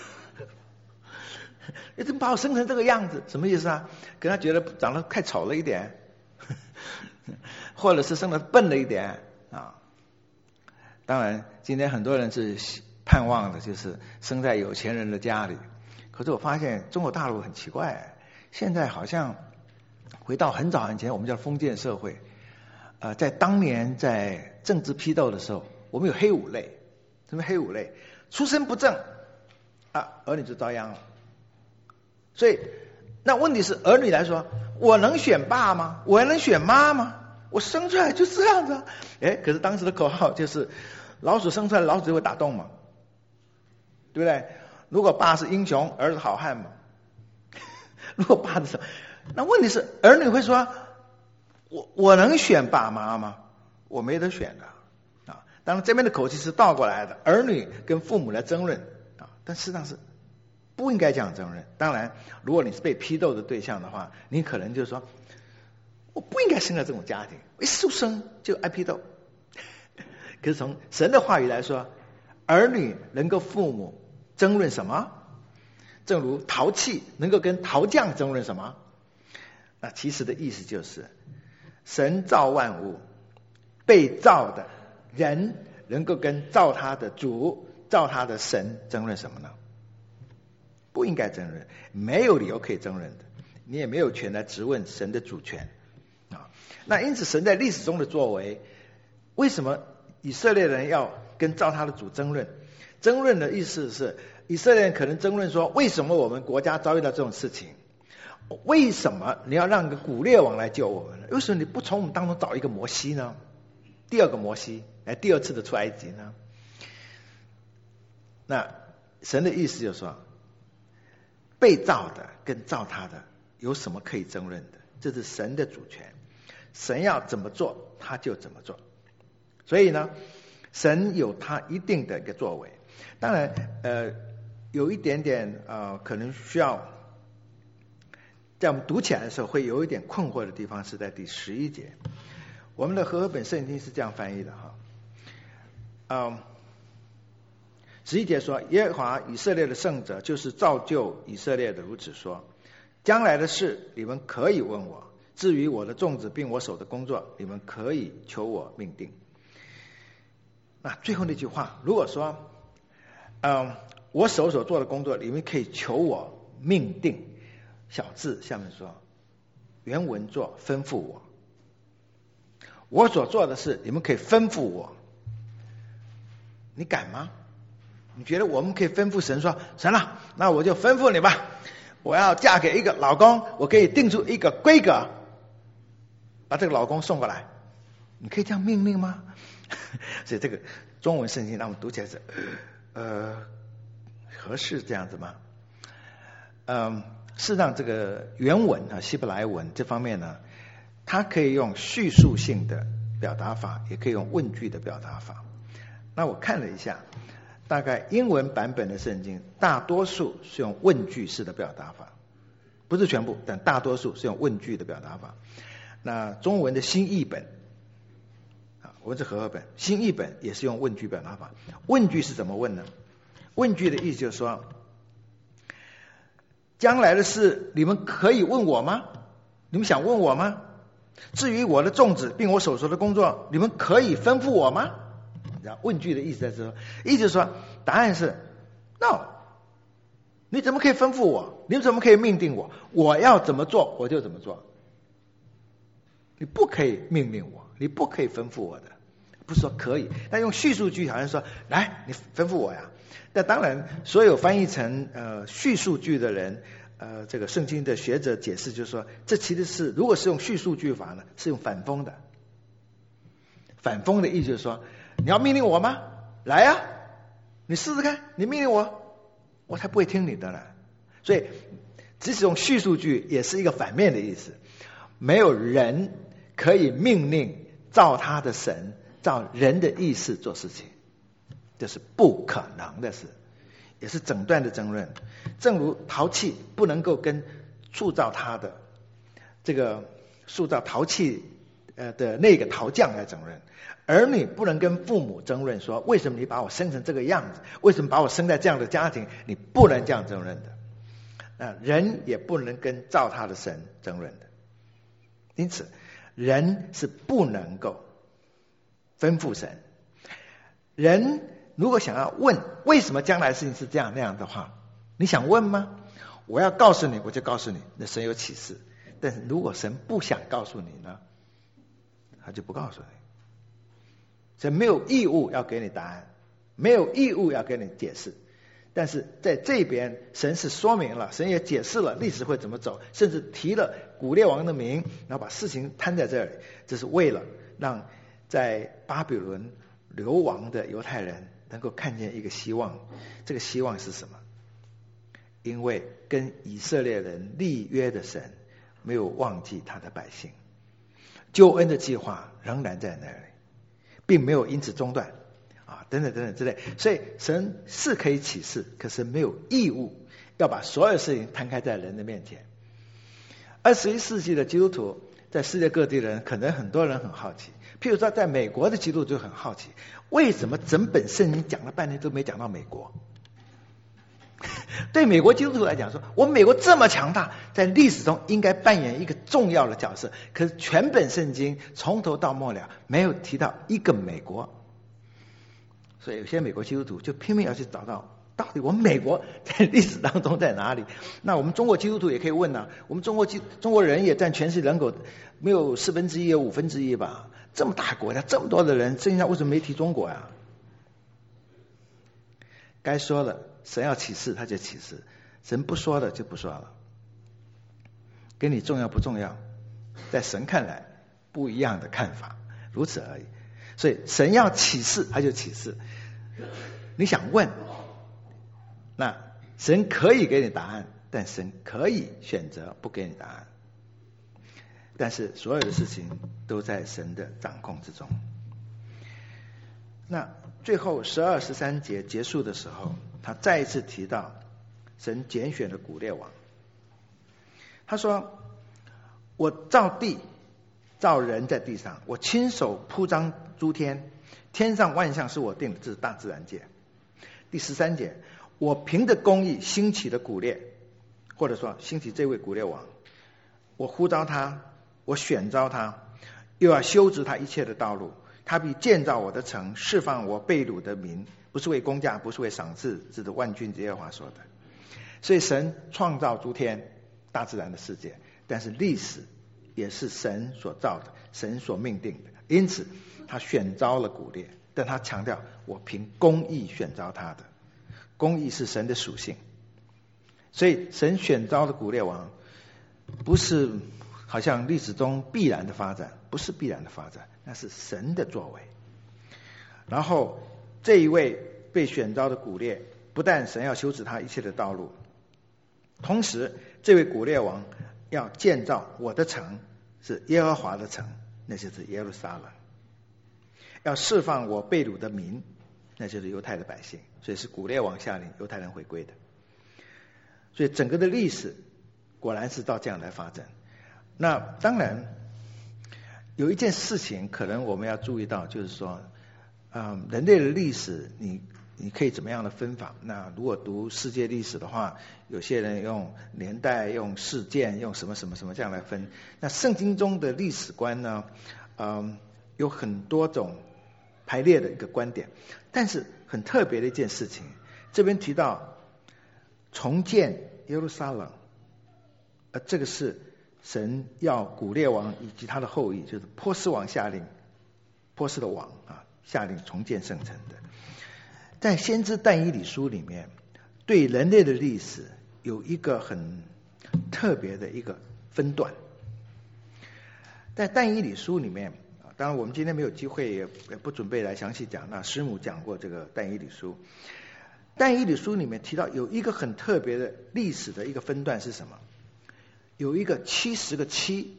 你怎么把我生成这个样子？什么意思啊？可能他觉得长得太丑了一点，或者是生得笨了一点啊。当然今天很多人是盼望的就是生在有钱人的家里，可是我发现中国大陆很奇怪，现在好像回到很早以前我们叫封建社会，呃，在当年在政治批斗的时候，我们有黑五类，什么黑五类？出身不正啊，儿女就遭殃了。所以那问题是，儿女来说，我能选爸吗？我能选妈吗？我生出来就这样子。哎，可是当时的口号就是老鼠生出来老鼠就会打洞嘛，对不对？如果爸是英雄，儿子好汉嘛。如果爸是，那问题是儿女会说，我我能选爸妈吗？我没得选的啊。当然这边的口气是倒过来的，儿女跟父母来争论啊，但事实上是不应该这样争论。当然，如果你是被批斗的对象的话，你可能就说，我不应该生在这种家庭，一出生就挨批斗。可是从神的话语来说，儿女能够父母争论什么？正如陶器能够跟陶匠争论什么？那其实的意思就是，神造万物，被造的人能够跟造他的主、造他的神争论什么呢？不应该争论，没有理由可以争论的，你也没有权来质问神的主权啊。那因此，神在历史中的作为，为什么以色列人要跟造他的主争论？争论的意思是，以色列人可能争论说，为什么我们国家遭遇到这种事情？为什么你要让一个古列王来救我们呢？为什么你不从我们当中找一个摩西呢？第二个摩西，来第二次的出埃及呢？那神的意思就是说，被造的跟造他的有什么可以争论的？这是神的主权，神要怎么做他就怎么做。所以呢，神有他一定的一个作为。当然呃有一点点呃可能需要在我们读起来的时候会有一点困惑的地方，是在第十一节。我们的和合本圣经是这样翻译的哈，嗯，十一节说，耶和华以色列的圣者就是造就以色列的，如此说，将来的事你们可以问我，至于我的种子并我手的工作，你们可以求我命定。那最后那句话，如果说嗯，我手所做的工作你们可以求我命定，小字下面说，原文做吩咐我，我所做的事你们可以吩咐我，你敢吗？你觉得我们可以吩咐神说，神啊，那我就吩咐你吧，我要嫁给一个老公，我可以定出一个规格，把这个老公送过来，你可以这样命令吗？所以这个中文圣经让我们读起来是呃合适这样子吗？嗯，事实上这个原文啊，希伯来文这方面呢，它可以用叙述性的表达法，也可以用问句的表达法。那我看了一下，大概英文版本的圣经大多数是用问句式的表达法，不是全部，但大多数是用问句的表达法。那中文的新译本啊，我们是和合本，新译本也是用问句表达法。问句是怎么问呢？问句的意思就是说，将来的事你们可以问我吗？你们想问我吗？至于我的种子并我手所的工作，你们可以吩咐我吗？问句的意思在这说，意思是说，答案是 no， 你怎么可以吩咐我？你怎么可以命定我？我要怎么做我就怎么做，你不可以命令我，你不可以吩咐我的。不是说可以，但用叙述句好像说，来，你吩咐我呀。但当然，所有翻译成呃叙述句的人，呃，这个圣经的学者解释就是说，这其实是如果是用叙述句法呢，是用反封的。反封的意思就是说，你要命令我吗？来呀、啊，你试试看，你命令我，我才不会听你的呢。所以，即使用叙述句，也是一个反面的意思。没有人可以命令照他的神，照人的意思做事情，这是不可能的事，也是整段的争论。正如陶器不能够跟塑造他的这个塑造陶器呃的那个陶匠来争论，儿女不能跟父母争论说，为什么你把我生成这个样子，为什么把我生在这样的家庭，你不能这样争论的。那人也不能跟造他的神争论的。因此人是不能够吩咐神。人如果想要问为什么将来的事情是这样那样的话，你想问吗？我要告诉你我就告诉你，那神有启示。但是如果神不想告诉你呢，他就不告诉你。神没有义务要给你答案，没有义务要给你解释。但是在这边神是说明了，神也解释了历史会怎么走，甚至提了古列王的名，然后把事情摊在这里，这是为了让在巴比伦流亡的犹太人能够看见一个希望。这个希望是什么？因为跟以色列人立约的神没有忘记他的百姓，救恩的计划仍然在那里，并没有因此中断啊，等等等等之类。所以神是可以启示，可是没有义务要把所有事情摊开在人的面前。二十一世纪的基督徒在世界各地的人，可能很多人很好奇，譬如说在美国的基督徒就很好奇，为什么整本圣经讲了半天都没讲到美国？对美国基督徒来讲说，我们美国这么强大，在历史中应该扮演一个重要的角色，可是全本圣经从头到末了没有提到一个美国。所以有些美国基督徒就拼命要去找到到底我们美国在历史当中在哪里。那我们中国基督徒也可以问啊，我们中国基中国人也占全世界人口没有四分之一，有五分之一吧，这么大国家这么多的人，圣经上为什么没提中国呀？该说了，神要启示他就启示，神不说的就不说了。跟你重要不重要，在神看来不一样的看法，如此而已。所以神要启示他就启示，你想问，那神可以给你答案，但神可以选择不给你答案。但是所有的事情都在神的掌控之中。那最后十二十三节结束的时候，他再一次提到神拣选的古列王。他说，我造地造人在地上，我亲手铺张诸天，天上万象是我定的，这是大自然界。第十三节，我凭着公义兴起的古列，或者说兴起这位古列王，我呼召他，我选召他，又要修直他一切的道路，他必建造我的城，释放我被掳的民，不是为公价，不是为赏赐，这是万军耶和华说的。所以神创造诸天大自然的世界，但是历史也是神所造的，神所命定的，因此他选召了古列，但他强调我凭公义选召他的，公义是神的属性。所以神选召的古列王不是好像历史中必然的发展，不是必然的发展，那是神的作为。然后这一位被选召的古列，不但神要修直他一切的道路，同时这位古列王要建造我的城，是耶和华的城，那就是耶路撒冷，要释放我被掳的民，那就是犹太的百姓，所以是古列王下令犹太人回归的。所以整个的历史果然是照这样来发展。那当然有一件事情可能我们要注意到，就是说嗯，人类的历史你你可以怎么样的分法？那如果读世界历史的话，有些人用年代、用事件、用什么什么什么这样来分。那圣经中的历史观呢，嗯，有很多种排列的一个观点，但是很特别的一件事情，这边提到重建耶路撒冷，呃，这个是神要古列王以及他的后裔，就是波斯王下令，波斯的王啊下令重建圣城的。在先知但以理书里面，对人类的历史有一个很特别的一个分段。在但以理书里面，当然我们今天没有机会，也不准备来详细讲，那师母讲过这个但以理书。但以理书里面提到有一个很特别的历史的一个分段是什么？有一个七十个七，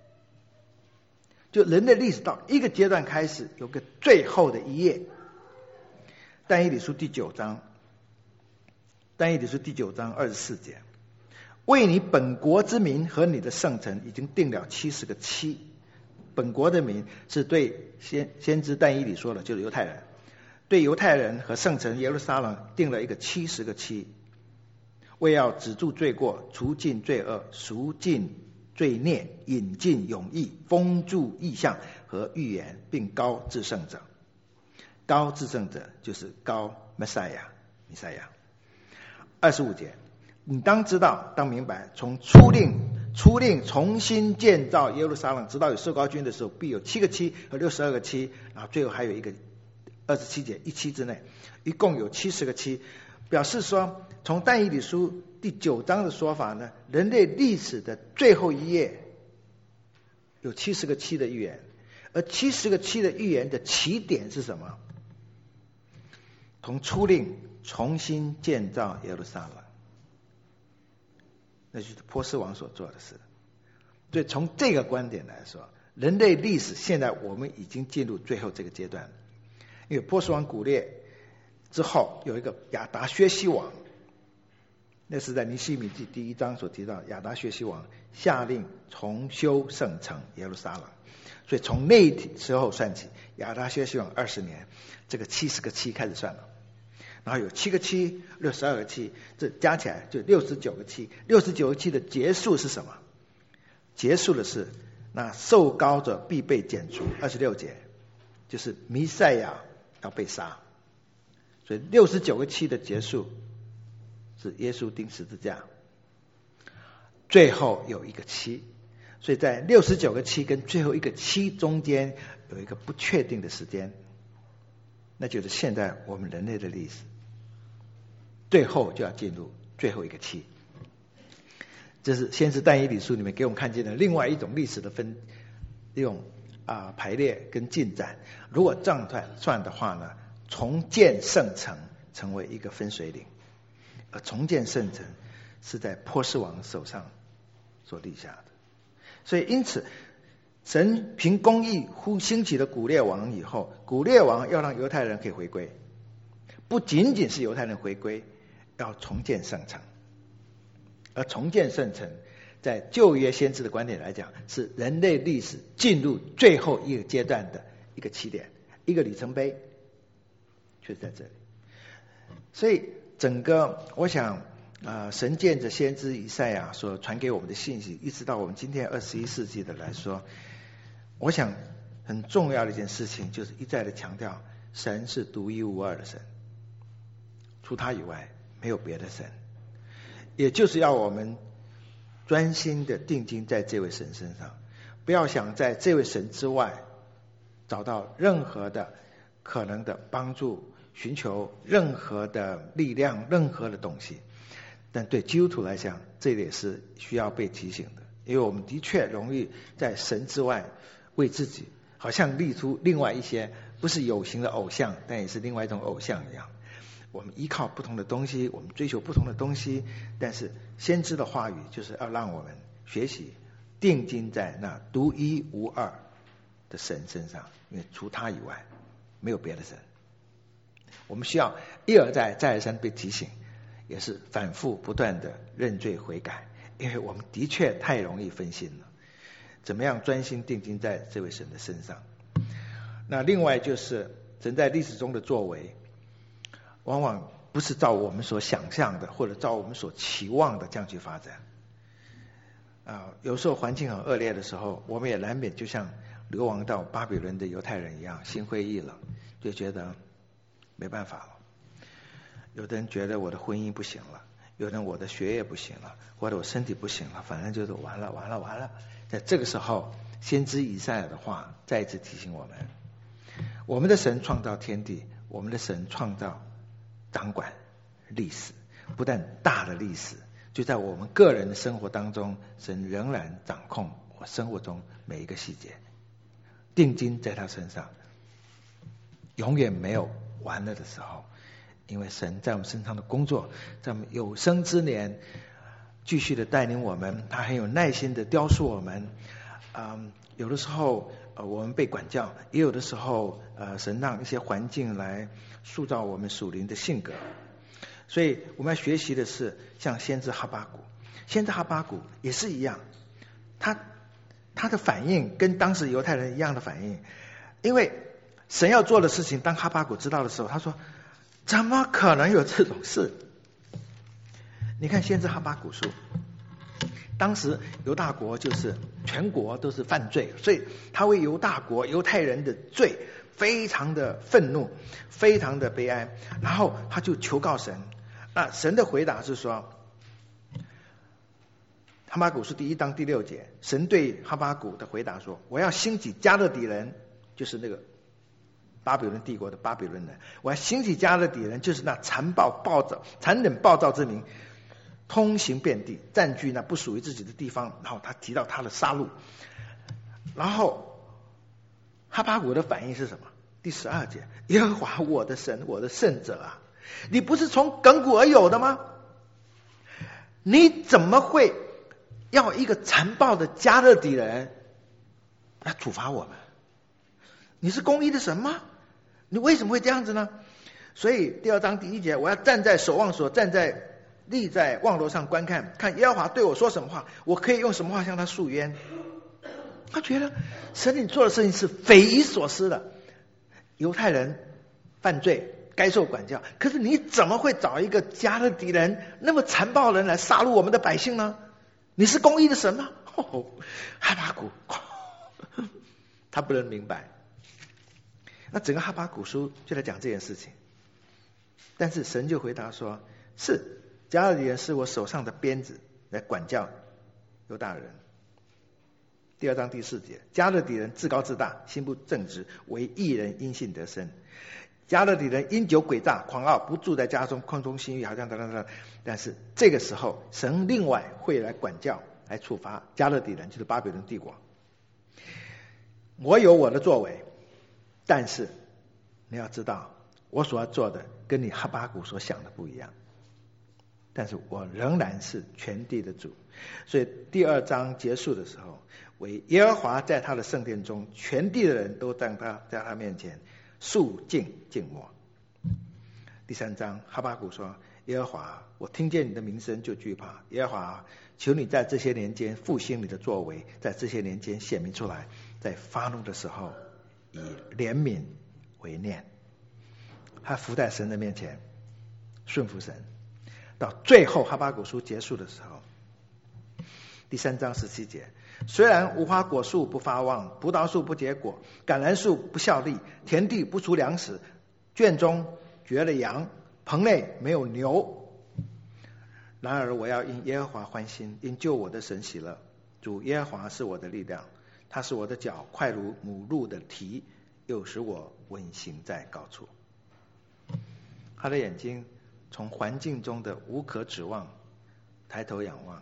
就人类历史到一个阶段开始，有个最后的一页。但以理书第九章，但以理书第九章二十四节，为你本国之民和你的圣城已经定了七十个七。本国的民是对先先知但以理说的，就是犹太人，对犹太人和圣城耶路撒冷定了一个七十个七，为要止住罪过，除尽罪恶，赎尽罪孽，引进永义，封住异象和预言，并高至圣者。高至圣者就是高 Messiah 弥赛亚。二十五节，你当知道，当明白，从初令初令重新建造耶路撒冷，直到有受膏君的时候，必有七个七和六十二个七，然后最后还有一个二十七节，一期之内，一共有七十个七，表示说，从但以理书第九章的说法呢，人类历史的最后一页有七十个七的预言，而七十个七的预言的起点是什么？从初令重新建造耶路撒冷，那就是波斯王所做的事。所以从这个观点来说，人类历史现在我们已经进入最后这个阶段，因为波斯王古列之后有一个亚达薛西王， 那是在尼希米记第一章所提到，亚达薛西王下令重修圣城耶路撒冷，所以从那时候算起，亚达薛西王二十年，这个七十个七开始算了，然后有七个七，六十二个七，这加起来就六十九个七。六十九个七的结束是什么？结束的是那受膏者必被剪除，二十六节，就是弥赛亚要被杀。所以六十九个七的结束是耶稣钉十字架，最后有一个七，所以在六十九个七跟最后一个七中间有一个不确定的时间，那就是现在我们人类的历史，最后就要进入最后一个七。这是先知但以理书里面给我们看见的另外一种历史的分一种啊排列跟进展。如果这样算算的话呢，重建圣城成为一个分水岭，而重建圣城是在波斯王手上所立下的。所以因此神凭公义呼兴起了古列王以后，古列王要让犹太人可以回归，不仅仅是犹太人回归，要重建圣城。而重建圣城在旧约先知的观点来讲，是人类历史进入最后一个阶段的一个起点，一个里程碑，就是在这里。所以整个我想呃，神借着先知以赛亚所传给我们的信息，一直到我们今天二十一世纪的来说，我想很重要的一件事情就是一再的强调，神是独一无二的神，除他以外没有别的神，也就是要我们专心的定睛在这位神身上，不要想在这位神之外找到任何的可能的帮助，寻求任何的力量，任何的东西。但对基督徒来讲，这也是需要被提醒的，因为我们的确容易在神之外为自己好像立出另外一些不是有形的偶像，但也是另外一种偶像一样。我们依靠不同的东西，我们追求不同的东西，但是先知的话语就是要让我们学习定睛在那独一无二的神身上，因为除他以外没有别的神。我们需要一而再再而三被提醒，也是反复不断的认罪悔改，因为我们的确太容易分心了。怎么样专心定睛在这位神的身上？那另外就是神在历史中的作为，往往不是照我们所想象的，或者照我们所期望的这样去发展。啊，有时候环境很恶劣的时候，我们也难免就像流亡到巴比伦的犹太人一样，心灰意冷，就觉得没办法了。有的人觉得我的婚姻不行了，有的人我的学业不行了，或者我身体不行了，反正就是完了完了完了。在这个时候，先知以赛亚的话再一次提醒我们，我们的神创造天地，我们的神创造掌管历史，不但大的历史，就在我们个人的生活当中，神仍然掌控我生活中每一个细节，定睛在他身上，永远没有完了的时候。因为神在我们身上的工作，在我们有生之年继续的带领我们，他很有耐心的雕塑我们。嗯，有的时候呃我们被管教，也有的时候呃神让一些环境来塑造我们属灵的性格。所以我们要学习的是像先知哈巴谷，先知哈巴谷也是一样，他他的反应跟当时犹太人一样的反应，因为神要做的事情，当哈巴谷知道的时候，他说怎么可能有这种事？你看先知哈巴谷书，当时犹大国就是全国都是犯罪，所以他为犹大国犹太人的罪非常的愤怒，非常的悲哀，然后他就求告神。那神的回答是说，哈巴谷书第一章第六节，神对哈巴谷的回答说，我要兴起迦勒底人，就是那个巴比伦帝国的巴比伦人，我要兴起迦勒底人，就是那残暴暴躁残忍暴躁之民，通行遍地，占据那不属于自己的地方。然后他提到他的杀戮，然后哈巴谷的反应是什么？第十二节，耶和华我的神，我的圣者啊，你不是从亘古而有的吗？你怎么会要一个残暴的迦勒底人来处罚我们？你是公义的神吗？你为什么会这样子呢？所以第二章第一节，我要站在守望所，站在立在望楼上观看，看耶和华对我说什么话，我可以用什么话向他诉冤。他觉得神你做的事情是匪夷所思的，犹太人犯罪该受管教，可是你怎么会找一个加勒底人那么残暴的人来杀戮我们的百姓呢？你是公义的神吗？哦，哈巴谷他不能明白。那整个哈巴谷书就在讲这件事情，但是神就回答说，是加勒底人是我手上的鞭子，来管教犹大人。第二章第四节，加勒底人自高自大，心不正直，为义人因信得生。加勒底人因酒诡诈狂傲，不住在家中，空中心欲，好像等等等。但是这个时候神另外会来管教，来处罚加勒底人，就是巴比伦帝国。我有我的作为，但是你要知道我所要做的跟你哈巴谷所想的不一样，但是我仍然是全地的主。所以第二章结束的时候，为耶和华在他的圣殿中，全地的人都在他在他面前肃静静默。第三章哈巴谷说，耶和华，我听见你的名声就惧怕，耶和华，求你在这些年间复兴你的作为，在这些年间显明出来，在发怒的时候以怜悯为念。他伏在神的面前顺服神，到最后哈巴谷书结束的时候，第三章十七节，虽然无花果树不发旺，葡萄树不结果，橄榄树不效力，田地不出粮食，圈中绝了羊，棚内没有牛，然而我要因耶和华欢心，因救我的神喜乐。主耶和华是我的力量，他使我的脚快如母鹿的蹄，又使我稳行在高处。他的眼睛从环境中的无可指望抬头仰望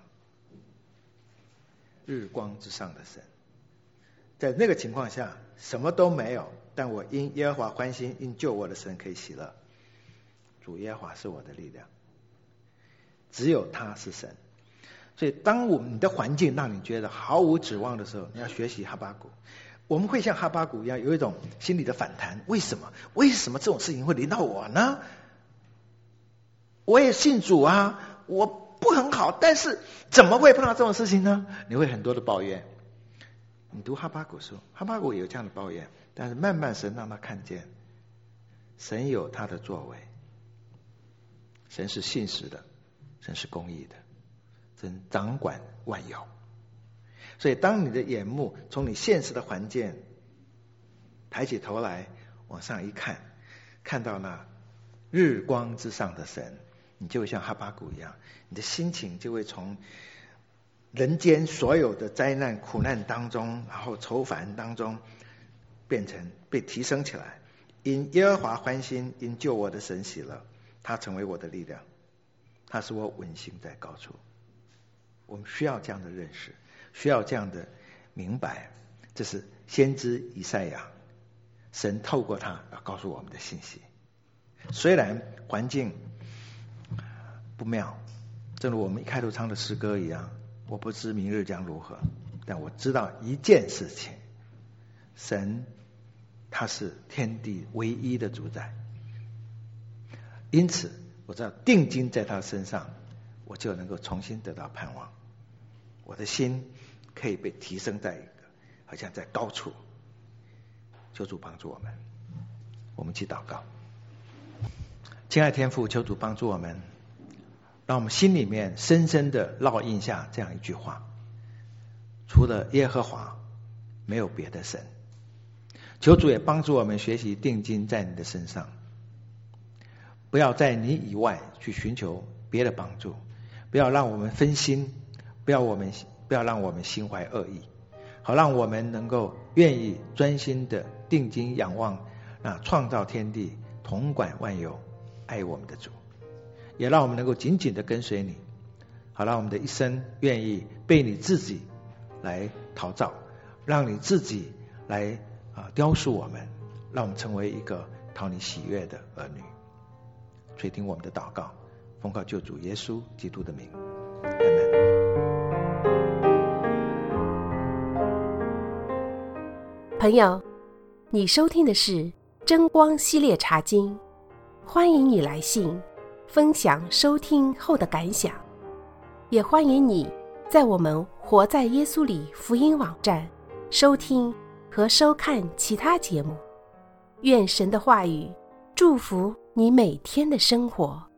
日光之上的神。在那个情况下什么都没有，但我因耶和华欢心，因救我的神可以喜乐。主耶和华是我的力量，只有他是神。所以当我们你的环境让你觉得毫无指望的时候，你要学习哈巴谷。我们会像哈巴谷一样有一种心理的反弹，为什么为什么这种事情会临到我呢？我也信主啊，我不很好，但是怎么会碰到这种事情呢？你会很多的抱怨。你读哈巴谷书，哈巴谷也有这样的抱怨，但是慢慢神让他看见神有他的作为，神是信实的，神是公义的，神掌管万有。所以当你的眼目从你现实的环境抬起头来往上一看，看到那日光之上的神，你就会像哈巴谷一样，你的心情就会从人间所有的灾难苦难当中，然后愁烦当中变成被提升起来。因耶和华欢心，因救我的神喜乐，他成为我的力量，他使我稳行在高处。我们需要这样的认识，需要这样的明白，这是先知以赛亚神透过他要告诉我们的信息。虽然环境不妙，正如我们一开头唱的诗歌一样，我不知明日将如何，但我知道一件事情，神他是天地唯一的主宰，因此我知道定睛在他身上，我就能够重新得到盼望，我的心可以被提升在一个好像在高处。求主帮助我们，我们一起祷告。亲爱的天父，求主帮助我们，让我们心里面深深的烙印下这样一句话：除了耶和华，没有别的神。求主也帮助我们学习定睛在你的身上，不要在你以外去寻求别的帮助，不要让我们分心，不要我们不要让我们心怀恶意，好让我们能够愿意专心的定睛仰望那创造天地统管万有爱我们的主，也让我们能够紧紧的跟随你，好让我们的一生愿意被你自己来陶造，让你自己来啊雕塑我们，让我们成为一个讨你喜悦的儿女。垂听我们的祷告，奉靠救主耶稣基督的名，阿们。 朋友，你收听的是真光系列茶经，欢迎你来信分享收听后的感想，也欢迎你在我们活在耶稣里福音网站收听和收看其他节目。愿神的话语祝福你每天的生活。